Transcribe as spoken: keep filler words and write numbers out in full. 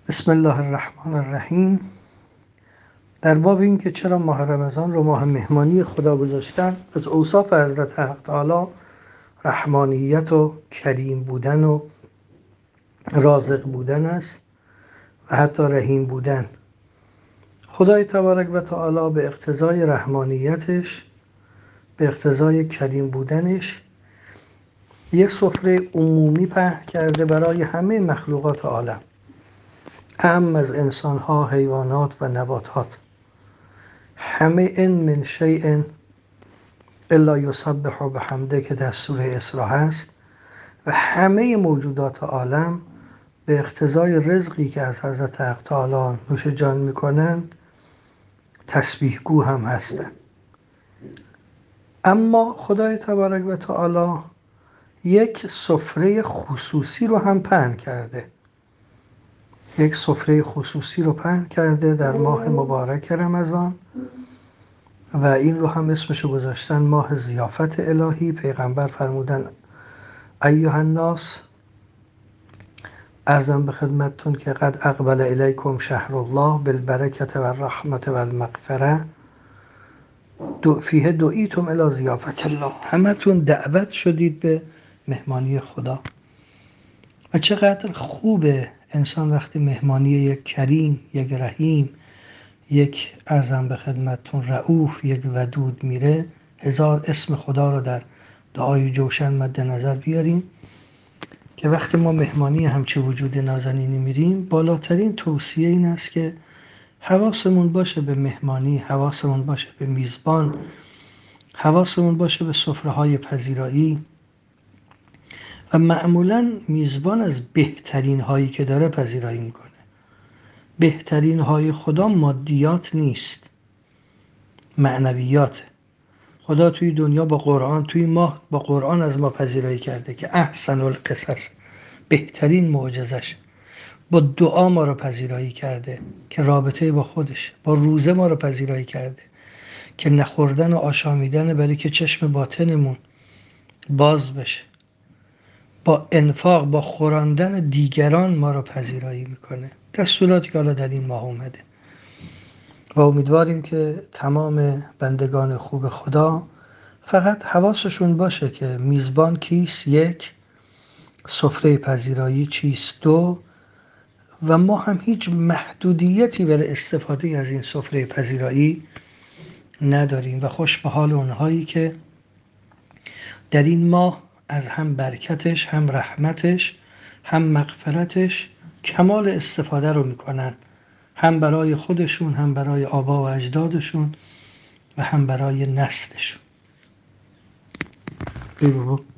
بسم الله الرحمن الرحیم. در باب این که چرا ماه رمضان رو ماه مهمانی خدا گذاشتن، از اوصاف حضرت حق تعالی رحمانیت و کریم بودن و رازق بودن است و حتی رحیم بودن. خدای تبارک و تعالی به اقتضای رحمانیتش، به اقتضای کریم بودنش، یه سفره عمومی پهن کرده برای همه مخلوقات عالم، اعم از انسانها، حیوانات و نباتات. همه ان من شیء الا یسبح بحمده که در سوره اسراء هست، و همه موجودات عالم به اقتضای رزقی که از حضرت حق تعالی نوش جان میکنند تسبیح گو هم هستند. اما خدای تبارک و تعالی یک سفره خصوصی رو هم پهن کرده یک سفره خصوصی رو پهن کرده در ماه مبارک رمضان، و این رو هم اسمشو گذاشتن ماه ضیافت الهی. پیغمبر فرمودن ایها الناس، عرضم به خدمتتون که قد اقبل الیکم شهر الله بالبرکت و الرحمت و المغفره فیه دعیتم الی ضیافت الله. همتون دعوت شدید به مهمانی خدا. و چقدر خوبه انسان وقتی مهمانی یک کریم، یک رحیم، یک عرضم به خدمتتون رؤوف، یک ودود میره، هزار اسم خدا رو در دعای جوشن مد نظر بیاریم که وقتی ما مهمانی همچه وجود نازنینی میریم، بالاترین توصیه این است که حواسمون باشه به مهمانی، حواسمون باشه به میزبان، حواسمون باشه به سفره‌های پذیرایی. و معمولا میزبان از بهترین هایی که داره پذیرایی میکنه. بهترین های خدا مادیات نیست، معنویات. خدا توی دنیا با قرآن، توی ماه با قرآن از ما پذیرایی کرده که احسن القصص، بهترین معجزش. با دعا ما رو پذیرایی کرده که رابطه با خودش. با روزه ما رو پذیرایی کرده که نخوردن و آشامیدن برای که چشم باطنمون باز بشه. با انفاق، با خوراندن دیگران ما رو پذیرایی میکنه. دستوراتی که حالا در این ماه اومده، و امیدواریم که تمام بندگان خوب خدا فقط حواسشون باشه که میزبان کیست، یک، سفره پذیرایی چیست، دو، و ما هم هیچ محدودیتی برای استفاده از این سفره پذیرایی نداریم. و خوش به حال اونهایی که در این ماه از هم برکتش، هم رحمتش، هم مغفرتش کمال استفاده رو میکنن، هم برای خودشون، هم برای آبا و اجدادشون، و هم برای نسلشون. ای بابا